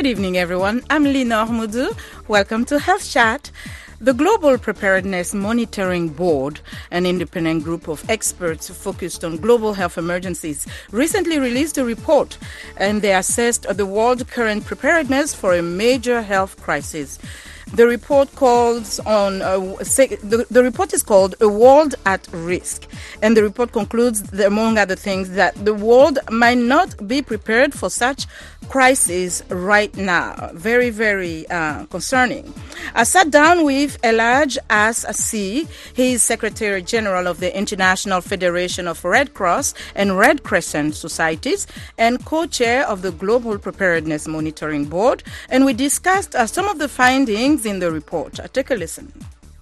Good evening, everyone. I'm Lina Moudou. Welcome to Health Chat. The Global Preparedness Monitoring Board, an independent group of experts focused on global health emergencies, recently released a report, and they assessed the world's current preparedness for a major health crisis. The report the report is called A World at Risk, and the report concludes, among other things, that the world might not be prepared for such crisis right now. Very, very concerning. I sat down with Elhaj As-Assi. He is Secretary General of the International Federation of Red Cross and Red Crescent Societies and co-chair of the Global Preparedness Monitoring Board, and we discussed some of the findings in the report. Take a listen.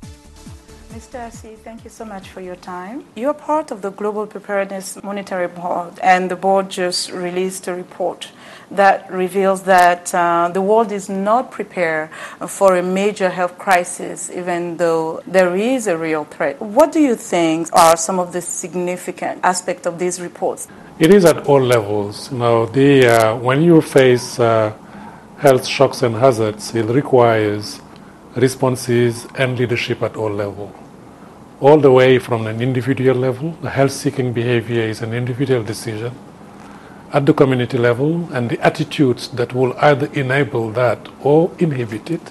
Mr. Assi, thank you so much for your time. You're part of the Global Preparedness Monitoring Board, and the board just released a report that reveals that the world is not prepared for a major health crisis, even though there is a real threat. What do you think are some of the significant aspects of these reports? It is at all levels. When you face health shocks and hazards, it requires responses and leadership at all levels. All the way from an individual level, the health-seeking behavior is an individual decision. At the community level, and the attitudes that will either enable that or inhibit it,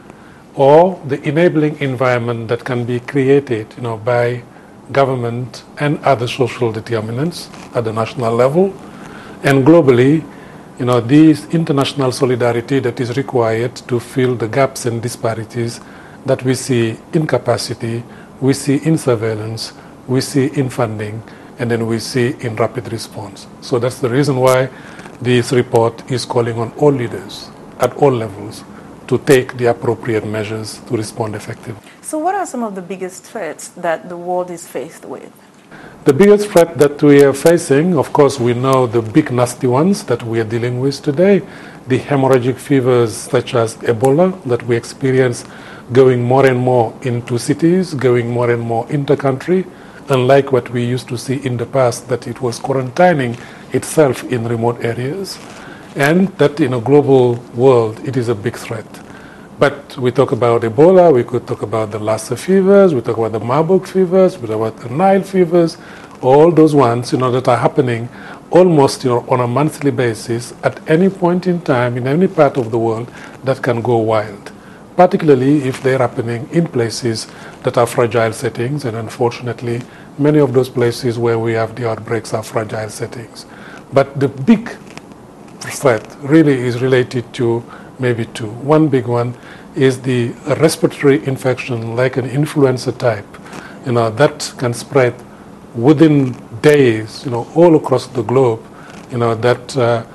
or the enabling environment that can be created, by government and other social determinants at the national level, and globally, this international solidarity that is required to fill the gaps and disparities that we see in capacity, we see in surveillance, we see in funding, and then we see in rapid response. So that's the reason why this report is calling on all leaders at all levels to take the appropriate measures to respond effectively. So what are some of the biggest threats that the world is faced with? The biggest threat that we are facing, of course, we know the big nasty ones that we are dealing with today, the hemorrhagic fevers such as Ebola that we experience going more and more into cities, going more and more inter-country, unlike what we used to see in the past, that it was quarantining itself in remote areas, and that in a global world it is a big threat. But we talk about Ebola, we could talk about the Lassa fevers, we talk about the Marburg fevers, we talk about the Nile fevers, all those ones that are happening almost on a monthly basis at any point in time in any part of the world that can go wild, particularly if they're happening in places that are fragile settings, and unfortunately many of those places where we have the outbreaks are fragile settings. But the big threat really is related to maybe two. One big one is the respiratory infection like an influenza type, that can spread within days, all across the globe, that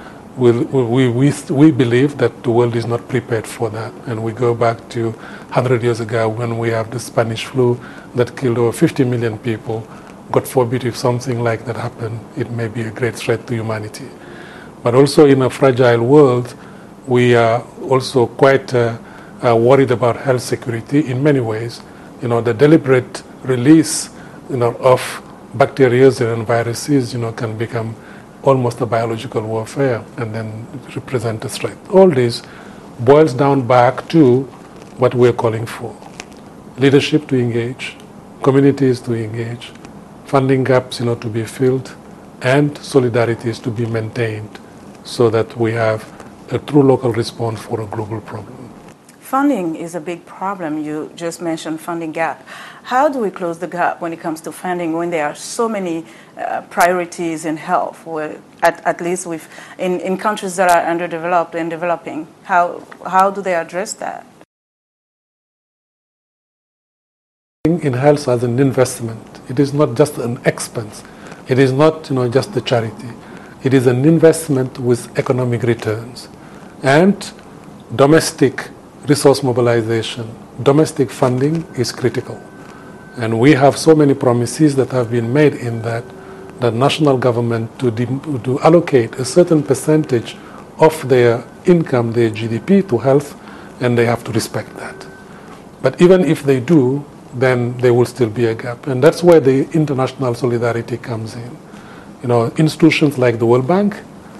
we believe that the world is not prepared for that. And we go back to 100 years ago when we have the Spanish flu that killed over 50 million people. God forbid if something like that happened, it may be a great threat to humanity. But also in a fragile world, we are also quite worried about health security in many ways. The deliberate release, of bacteria and viruses, can become almost a biological warfare and then represent a threat. All this boils down back to what we're calling for. Leadership to engage, communities to engage, funding gaps, to be filled, and solidarities to be maintained so that we have a true local response for a global problem. Funding is a big problem. You just mentioned funding gap. How do we close the gap when it comes to funding when there are so many priorities in health, at least in countries that are underdeveloped and developing? How do they address that? In health as an investment, it is not just an expense. It is not just a charity. It is an investment with economic returns. And domestic resource mobilization, domestic funding is critical. And we have so many promises that have been made in that national government to allocate a certain percentage of their income, their GDP, to health, and they have to respect that. But even if they do, then there will still be a gap. And that's where the international solidarity comes in. Institutions like the World Bank,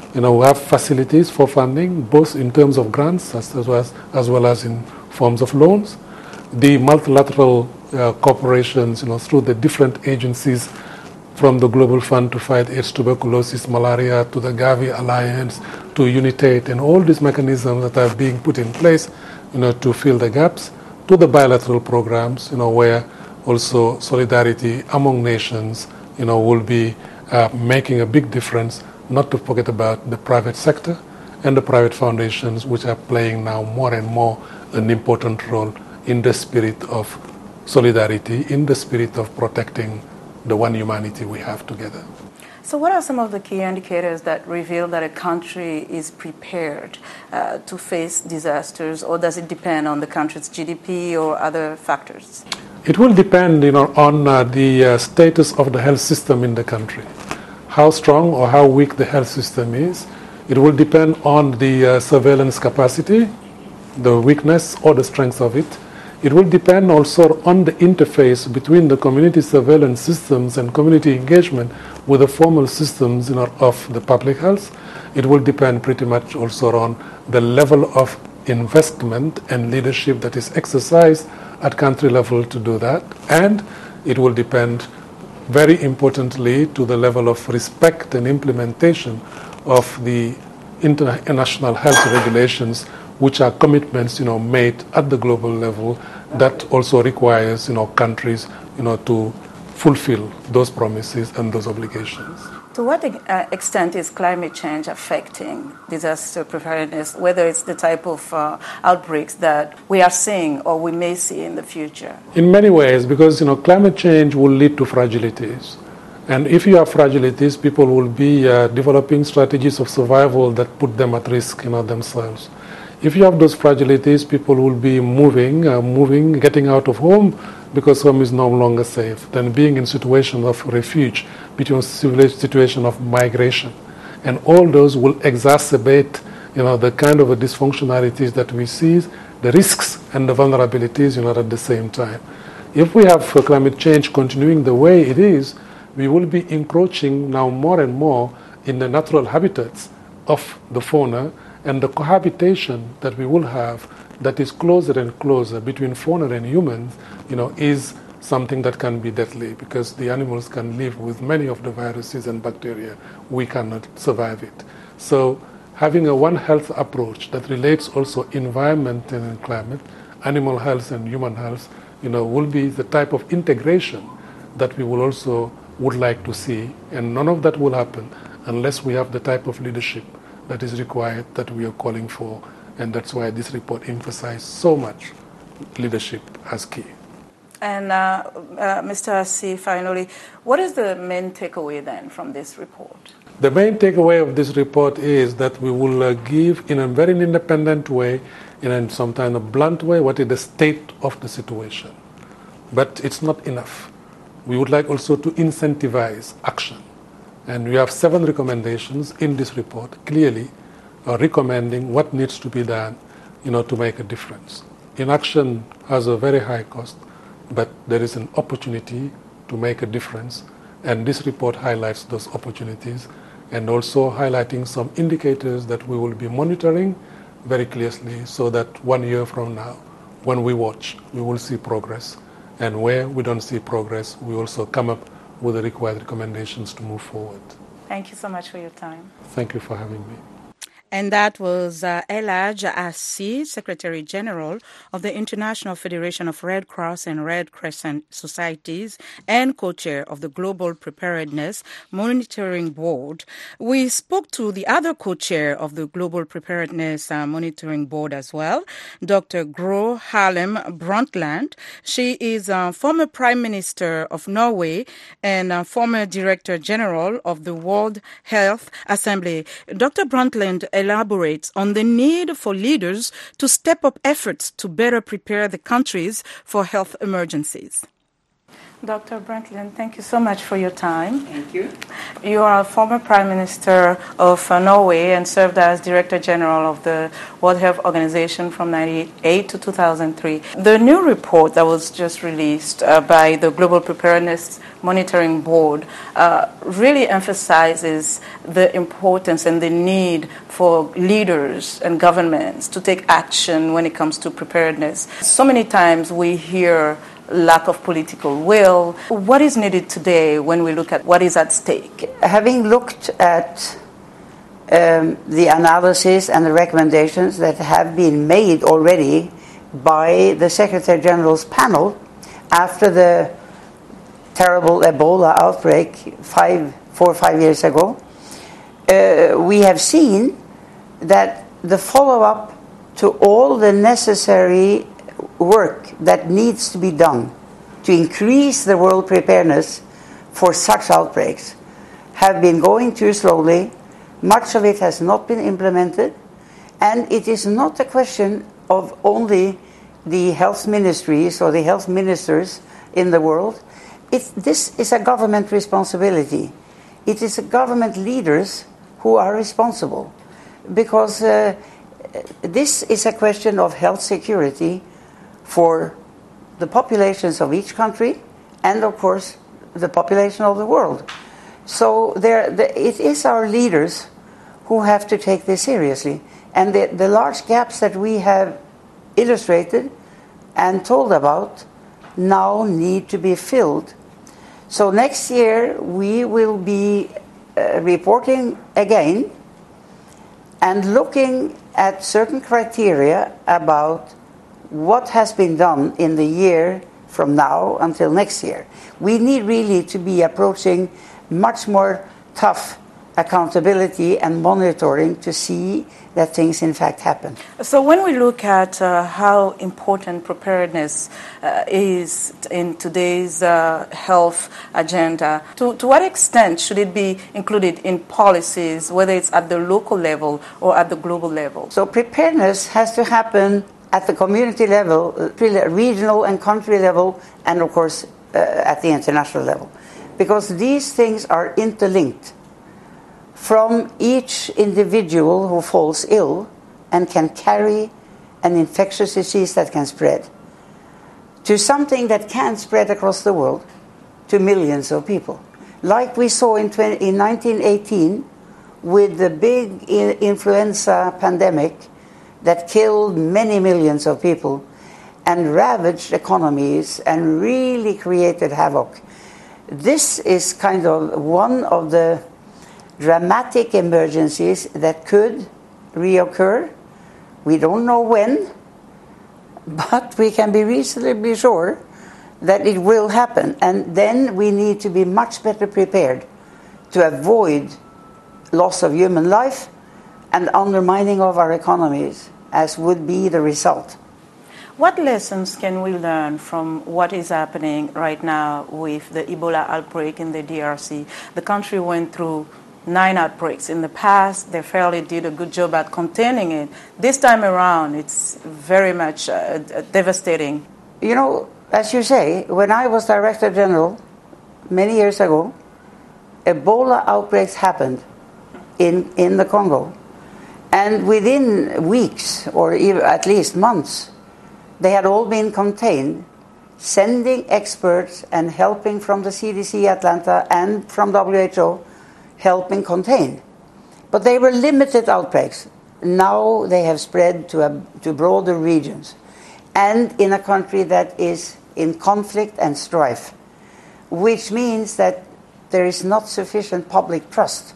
We have facilities for funding, both in terms of grants as well as in forms of loans. The multilateral corporations, through the different agencies, from the Global Fund to fight AIDS, tuberculosis, malaria, to the Gavi Alliance, to UNITAID, and all these mechanisms that are being put in place, to fill the gaps, to the bilateral programs, where also solidarity among nations, will be making a big difference, not to forget about the private sector and the private foundations, which are playing now more and more an important role in the spirit of solidarity, in the spirit of protecting the one humanity we have together. So what are some of the key indicators that reveal that a country is prepared to face disasters, or does it depend on the country's GDP or other factors? It will depend on the status of the health system in the country, how strong or how weak the health system is. It will depend on the surveillance capacity, the weakness or the strength of it. It will depend also on the interface between the community surveillance systems and community engagement with the formal systems of the public health. It will depend pretty much also on the level of investment and leadership that is exercised at country level to do that. And it will depend very importantly to the level of respect and implementation of the international health regulations, which are commitments, made at the global level that also requires, countries, to fulfill those promises and those obligations. To what extent is climate change affecting disaster preparedness, whether it's the type of outbreaks that we are seeing or we may see in the future? In many ways, because, climate change will lead to fragilities. And if you have fragilities, people will be developing strategies of survival that put them at risk, themselves. If you have those fragilities, people will be moving, getting out of home because home is no longer safe. Then being in situation of refuge, between situation of migration. And all those will exacerbate, the kind of dysfunctionalities that we see, the risks and the vulnerabilities, at the same time. If we have climate change continuing the way it is, we will be encroaching now more and more in the natural habitats of the fauna, and the cohabitation that we will have that is closer and closer between fauna and humans, is something that can be deadly, because the animals can live with many of the viruses and bacteria. We cannot survive it. So having a One Health approach that relates also environment and climate, animal health and human health, will be the type of integration that we would like to see. And none of that will happen unless we have the type of leadership that is required, that we are calling for, and that's why this report emphasizes so much leadership as key. And Mr. Assi, finally, what is the main takeaway then from this report? The main takeaway of this report is that we will give in a very independent way, in sometimes a blunt way, what is the state of the situation. But it's not enough. We would like also to incentivize action. And we have 7 recommendations in this report, clearly recommending what needs to be done, to make a difference. Inaction has a very high cost, but there is an opportunity to make a difference. And this report highlights those opportunities, and also highlighting some indicators that we will be monitoring very closely, so that 1 year from now, when we watch, we will see progress. And where we don't see progress, we also come up with the required recommendations to move forward. Thank you so much for your time. Thank you for having me. And that was Elhaj Assi, Secretary General of the International Federation of Red Cross and Red Crescent Societies and co-chair of the Global Preparedness Monitoring Board. We spoke to the other co-chair of the Global Preparedness Monitoring Board as well, Dr. Gro Harlem Brundtland. She is a former Prime Minister of Norway and a former Director General of the World Health Assembly. Dr. Brundtland elaborates on the need for leaders to step up efforts to better prepare the countries for health emergencies. Dr. Brundtland, thank you so much for your time. Thank you. You are a former Prime Minister of Norway and served as Director General of the World Health Organization from 1998 to 2003. The new report that was just released by the Global Preparedness Monitoring Board really emphasizes the importance and the need for leaders and governments to take action when it comes to preparedness. So many times we hear lack of political will. What is needed today when we look at what is at stake? Having looked at the analysis and the recommendations that have been made already by the Secretary General's panel after the terrible Ebola outbreak 4 or 5 years ago, we have seen that the follow-up to all the necessary work that needs to be done to increase the world preparedness for such outbreaks have been going too slowly. Much of it has not been implemented, and it is not a question of only the health ministries or the health ministers in the world. This is a government responsibility. It is the government leaders who are responsible, because this is a question of health security for the populations of each country and, of course, the population of the world. So it is our leaders who have to take this seriously. And the large gaps that we have illustrated and told about now need to be filled. So next year we will be reporting again and looking at certain criteria about what has been done in the year from now until next year. We need really to be approaching much more tough accountability and monitoring to see that things in fact happen. So when we look at how important preparedness is in today's health agenda, to what extent should it be included in policies, whether it's at the local level or at the global level? So preparedness has to happen at the community level, regional and country level, and of course at the international level. Because these things are interlinked. From each individual who falls ill and can carry an infectious disease that can spread, to something that can spread across the world to millions of people. Like we saw in 1918 with the big influenza pandemic that killed many millions of people and ravaged economies and really created havoc. This is kind of one of the dramatic emergencies that could reoccur. We don't know when, but we can be reasonably sure that it will happen. And then we need to be much better prepared to avoid loss of human life and undermining of our economies, as would be the result. What lessons can we learn from what is happening right now with the Ebola outbreak in the DRC? The country went through 9 outbreaks in the past. They fairly did a good job at containing it. This time around, it's very much devastating. You know, as you say, when I was Director General many years ago, Ebola outbreaks happened in the Congo. And within weeks, or even at least months, they had all been contained, sending experts and helping from the CDC Atlanta and from WHO, helping contain. But they were limited outbreaks. Now they have spread to broader regions, and in a country that is in conflict and strife, which means that there is not sufficient public trust.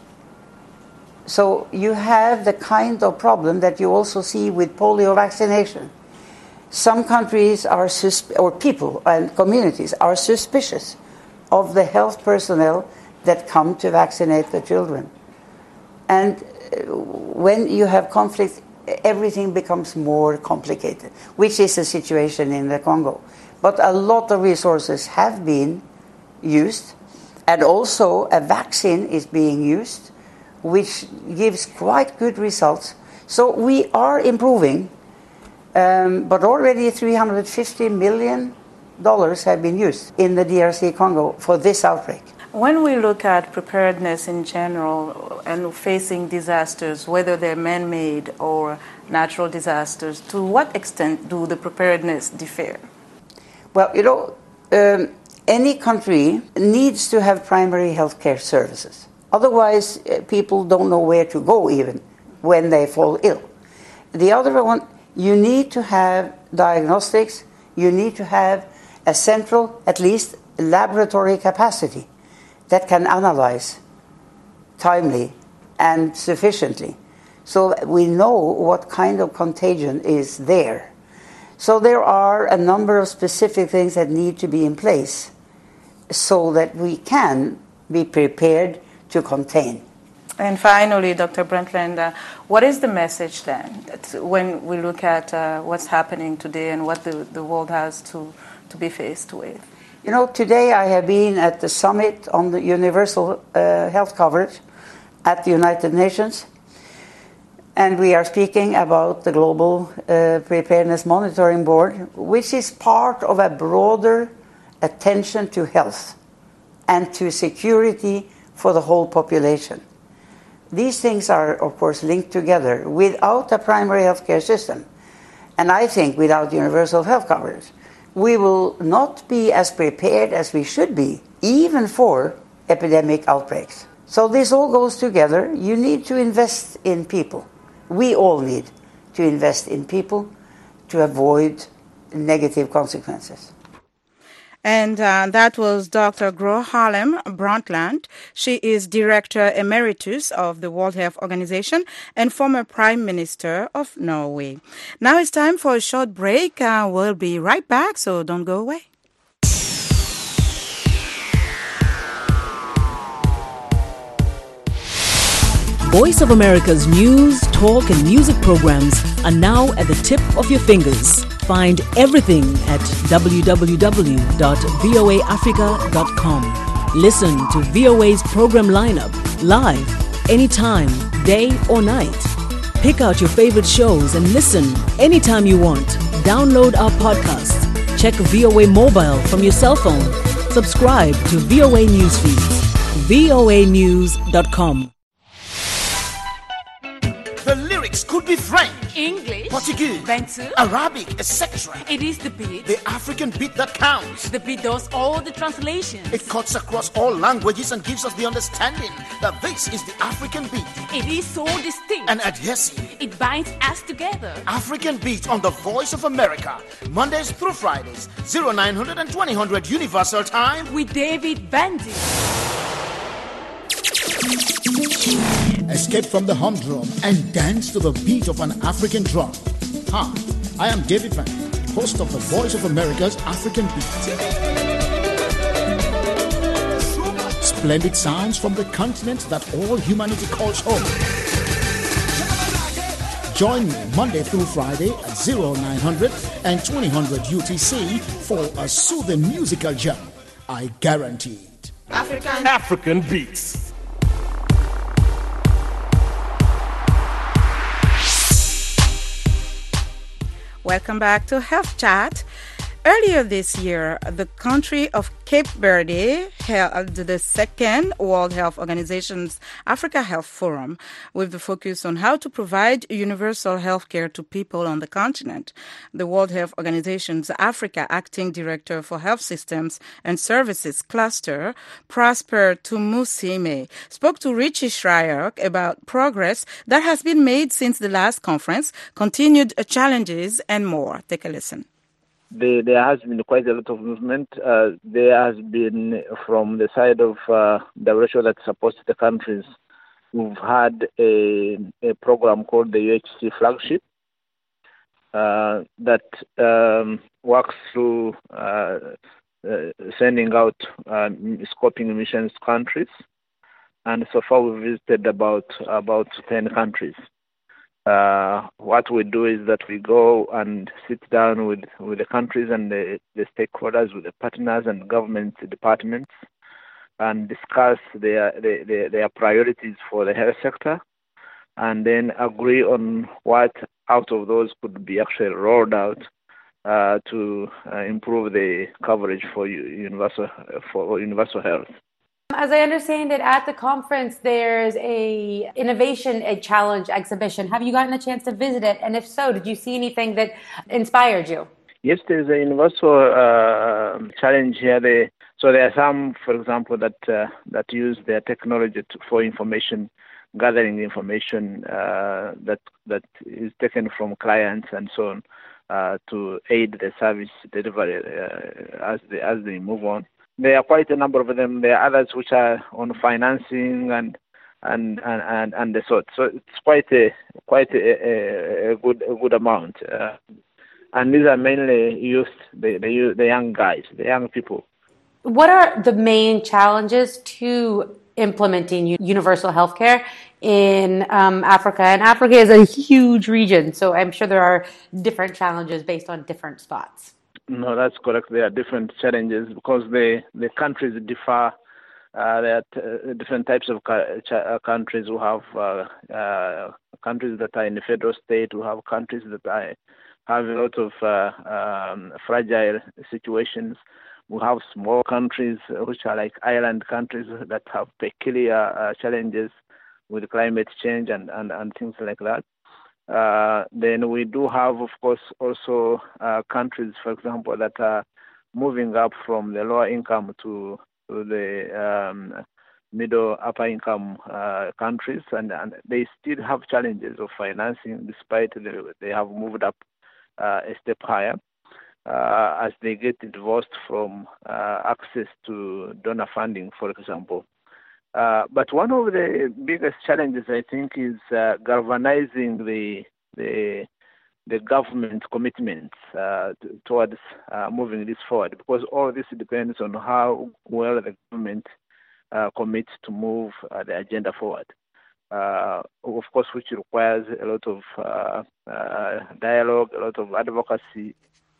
So you have the kind of problem that you also see with polio vaccination. Some countries are or people and communities are suspicious of the health personnel that come to vaccinate the children. And when you have conflict, everything becomes more complicated, which is the situation in the Congo. But a lot of resources have been used, and also a vaccine is being used, which gives quite good results. So we are improving, but already 350 million have been used in the DRC Congo for this outbreak. When we look at preparedness in general and facing disasters, whether they're man-made or natural disasters, to what extent do the preparedness differ? Well, any country needs to have primary health care services. Otherwise, people don't know where to go even when they fall ill. The other one, you need to have diagnostics, you need to have a central, at least, laboratory capacity that can analyze timely and sufficiently so that we know what kind of contagion is there. So there are a number of specific things that need to be in place so that we can be prepared to contain. And finally, Dr. Brundtland, what is the message then when we look at what's happening today and what the world has to be faced with? Today I have been at the summit on the universal health coverage at the United Nations, and we are speaking about the Global Preparedness Monitoring Board, which is part of a broader attention to health and to security for the whole population. These things are, of course, linked together. Without a primary healthcare system, and I think without universal health coverage, we will not be as prepared as we should be, even for epidemic outbreaks. So this all goes together. You need to invest in people. We all need to invest in people to avoid negative consequences. And that was Dr. Gro Harlem Brundtland. She is Director Emeritus of the World Health Organization and former Prime Minister of Norway. Now it's time for a short break. We'll be right back, so don't go away. Voice of America's news, talk, and music programs are now at the tip of your fingers. Find everything at www.voaafrica.com. Listen to VOA's program lineup live, anytime, day or night. Pick out your favorite shows and listen anytime you want. Download our podcast. Check VOA Mobile from your cell phone. Subscribe to VOA Newsfeeds. voanews.com. The lyrics could be French, English, Portuguese, Bantu, Arabic, etc. It is the beat. The African beat that counts. The beat does all the translations. It cuts across all languages and gives us the understanding that this is the African beat. It is so distinct and adhesive. It binds us together. African beat on the Voice of America, Mondays through Fridays, 0900 and 2000 Universal Time with David Bandy. Escape from the humdrum and dance to the beat of an African drum. Hi, I am David Van, host of the Voice of America's African Beat. Splendid sounds from the continent that all humanity calls home. Join me Monday through Friday at 0900 and 2000 UTC for a soothing musical jam. I guarantee it. African Beats. Welcome back to Health Chat. Earlier this year, the country of Cape Verde held the second World Health Organization's Africa Health Forum with the focus on how to provide universal health care to people on the continent. The World Health Organization's Africa Acting Director for Health Systems and Services Cluster, Prosper Tumusime, spoke to Richie Schreier about progress that has been made since the last conference, continued challenges, and more. Take a listen. There has been quite a lot of movement. There has been, from the side of WHO that supports the countries, we've had a program called the UHC Flagship that works through sending out scoping missions to countries. And so far we've visited about 10 countries. What we do is that we go and sit down with the countries and the stakeholders, with the partners and government departments, and discuss their priorities for the health sector, and then agree on what out of those could be actually rolled out to improve the coverage for universal health. As I understand it, at the conference, there's a challenge exhibition. Have you gotten a chance to visit it? And if so, did you see anything that inspired you? Yes, there's a universal challenge here. So there are some, for example, that use their technology for information, gathering information that is taken from clients and so on to aid the service delivery as they move on. There are quite a number of them. There are others which are on financing and the sort. So it's quite a good amount. And these are mainly youth, the young guys, the young people. What are the main challenges to implementing universal healthcare in Africa? And Africa is a huge region, so I'm sure there are different challenges based on different spots. No, that's correct. There are different challenges because the countries differ. There are different types of countries who have countries that are in the federal state, who have countries that have a lot of fragile situations. We have small countries which are like island countries that have peculiar challenges with climate change and things like that. Then we do have, of course, also countries, for example, that are moving up from the lower income to the middle, upper income countries, and they still have challenges of financing despite they have moved up a step higher as they get divorced from access to donor funding, for example. But one of the biggest challenges, I think, is galvanizing the government commitments towards moving this forward, because all this depends on how well the government commits to move the agenda forward. Of course, which requires a lot of dialogue, a lot of advocacy.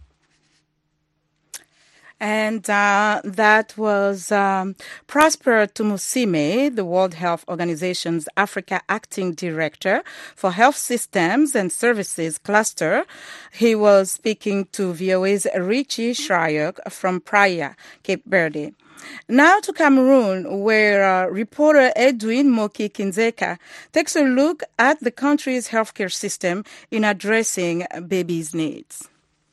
And that was Prosper Tumusime, the World Health Organization's Africa Acting Director for Health Systems and Services Cluster. He was speaking to VOA's Richie Shryock from Praia, Cape Verde. Now to Cameroon, where reporter Edwin Moki Kinzeka takes a look at the country's healthcare system in addressing babies' needs.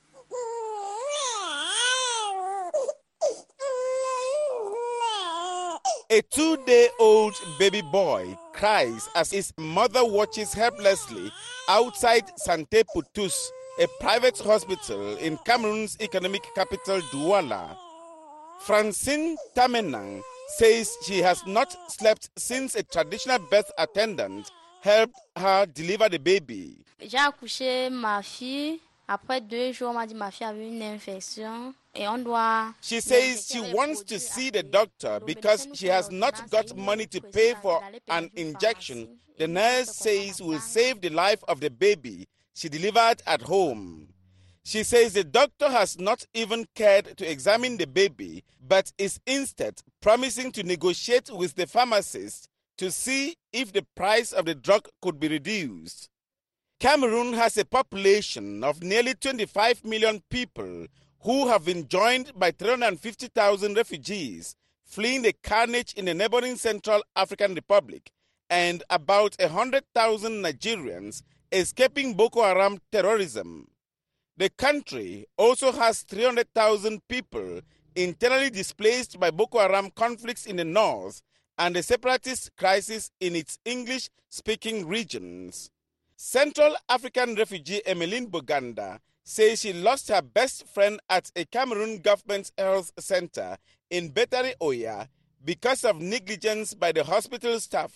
A 2-day-old baby boy cries as his mother watches helplessly outside Santé pour tous, a private hospital in Cameroon's economic capital, Douala. Francine Tamenang says she has not slept since a traditional birth attendant helped her deliver the baby. J'ai accouché ma fille. Après 2 jours, on m'a dit ma fille avait une infection. She says she wants to see the doctor because she has not got money to pay for an injection the nurse says will save the life of the baby she delivered at home. She says the doctor has not even cared to examine the baby, but is instead promising to negotiate with the pharmacist to see if the price of the drug could be reduced. Cameroon has a population of nearly 25 million people who have been joined by 350,000 refugees fleeing the carnage in the neighboring Central African Republic and about 100,000 Nigerians escaping Boko Haram terrorism. The country also has 300,000 people internally displaced by Boko Haram conflicts in the north and the separatist crisis in its English-speaking regions. Central African refugee Emeline Boganda says she lost her best friend at a Cameroon government health center in Betare Oya because of negligence by the hospital staff.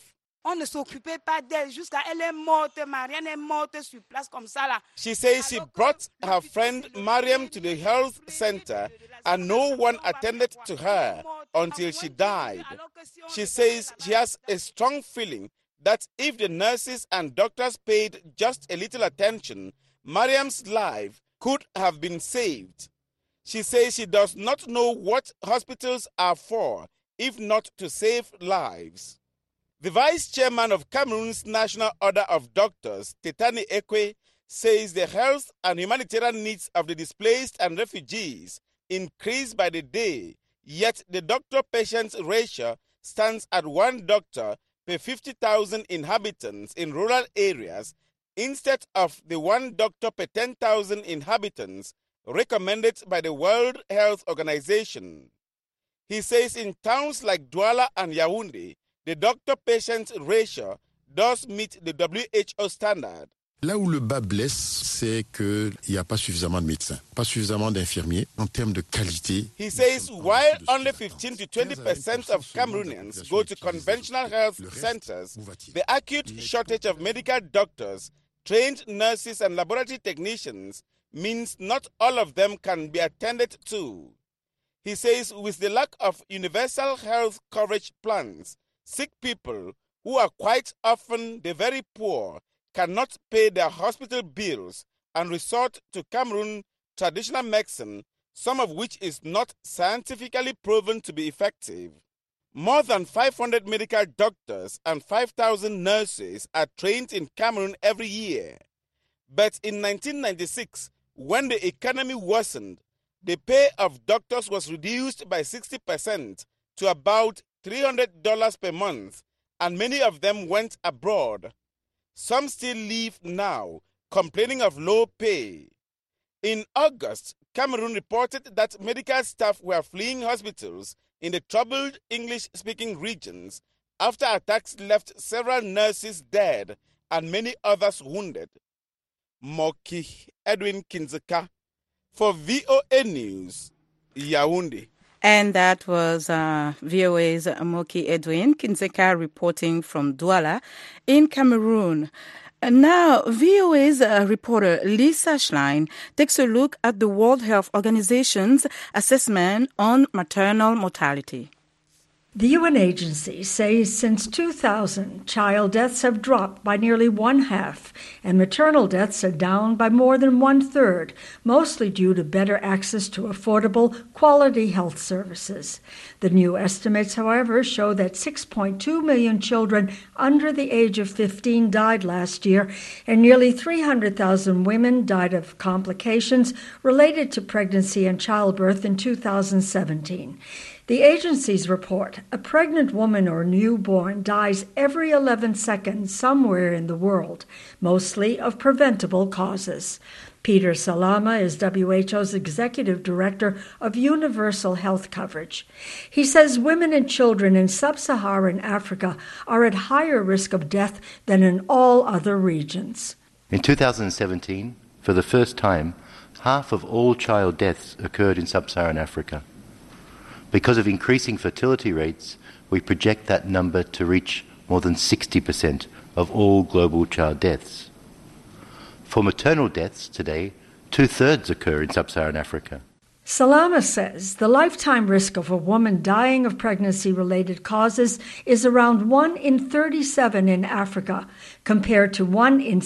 She says she brought her friend Mariam to the health center and no one attended to her until she died. She says she has a strong feeling that if the nurses and doctors paid just a little attention, Mariam's life could have been saved. She says she does not know what hospitals are for, if not to save lives. The vice chairman of Cameroon's National Order of Doctors, Tetani Ekwe, says the health and humanitarian needs of the displaced and refugees increase by the day, yet the doctor-patient ratio stands at 1 doctor per 50,000 inhabitants in rural areas instead of the 1 doctor per 10,000 inhabitants recommended by the World Health Organization. He says in towns like Douala and Yaoundé, the doctor-patient ratio does meet the WHO standard. Là où le bas blesse, c'est qu'il n'y a pas suffisamment de médecins, pas suffisamment d'infirmiers en termes de qualité. He says while only 15 to 20% of Cameroonians go to conventional health centers, the acute shortage of medical doctors, trained nurses and laboratory technicians means not all of them can be attended to. He says with the lack of universal health coverage plans, sick people, who are quite often the very poor, cannot pay their hospital bills and resort to Cameroon traditional medicine, some of which is not scientifically proven to be effective. More than 500 medical doctors and 5,000 nurses are trained in Cameroon every year. But in 1996, when the economy worsened, the pay of doctors was reduced by 60% to about $300 per month, and many of them went abroad. Some still leave now, complaining of low pay. In August, Cameroon reported that medical staff were fleeing hospitals in the troubled English-speaking regions after attacks left several nurses dead and many others wounded. Moki Edwin Kinzeka for VOA News, Yaoundé. And that was VOA's Moki Edwin Kinzeka reporting from Douala in Cameroon. And now, VOA's reporter Lisa Schlein takes a look at the World Health Organization's assessment on maternal mortality. The UN agency says since 2000, child deaths have dropped by nearly 1/2, and maternal deaths are down by more than 1/3, mostly due to better access to affordable, quality health services. The new estimates, however, show that 6.2 million children under the age of 15 died last year, and nearly 300,000 women died of complications related to pregnancy and childbirth in 2017. The agency's report, a pregnant woman or newborn dies every 11 seconds somewhere in the world, mostly of preventable causes. Peter Salama is WHO's executive director of universal health coverage. He says women and children in sub-Saharan Africa are at higher risk of death than in all other regions. In 2017, for the first time, half of all child deaths occurred in sub-Saharan Africa. Because of increasing fertility rates, we project that number to reach more than 60% of all global child deaths. For maternal deaths today, 2/3 occur in sub-Saharan Africa. Salama says the lifetime risk of a woman dying of pregnancy-related causes is around 1 in 37 in Africa, compared to 1 in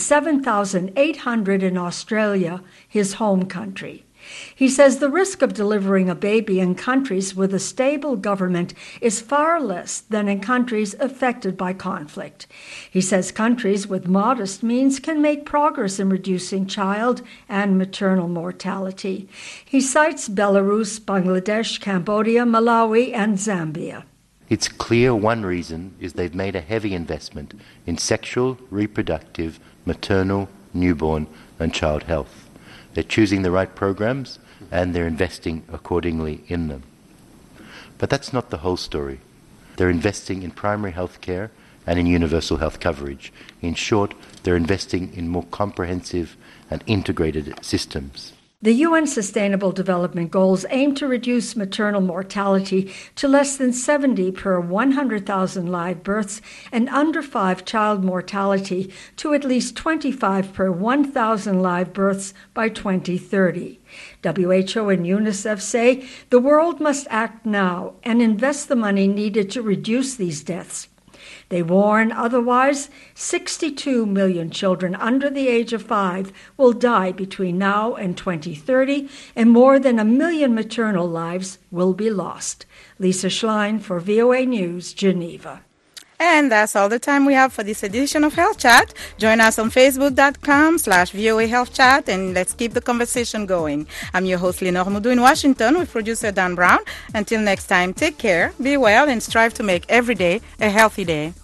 7,800 in Australia, his home country. He says the risk of delivering a baby in countries with a stable government is far less than in countries affected by conflict. He says countries with modest means can make progress in reducing child and maternal mortality. He cites Belarus, Bangladesh, Cambodia, Malawi, and Zambia. It's clear one reason is they've made a heavy investment in sexual, reproductive, maternal, newborn, and child health. They're choosing the right programs and they're investing accordingly in them. But that's not the whole story. They're investing in primary health care and in universal health coverage. In short, they're investing in more comprehensive and integrated systems. The UN Sustainable Development Goals aim to reduce maternal mortality to less than 70 per 100,000 live births and under 5 child mortality to at least 25 per 1,000 live births by 2030. WHO and UNICEF say the world must act now and invest the money needed to reduce these deaths. They warn otherwise 62 million children under the age of 5 will die between now and 2030, and more than 1 million maternal lives will be lost. Lisa Schlein for VOA News, Geneva. And that's all the time we have for this edition of Health Chat. Join us on Facebook.com/VOA Health Chat, and let's keep the conversation going. I'm your host, Lenore Moudou in Washington with producer Dan Brown. Until next time, take care, be well, and strive to make every day a healthy day.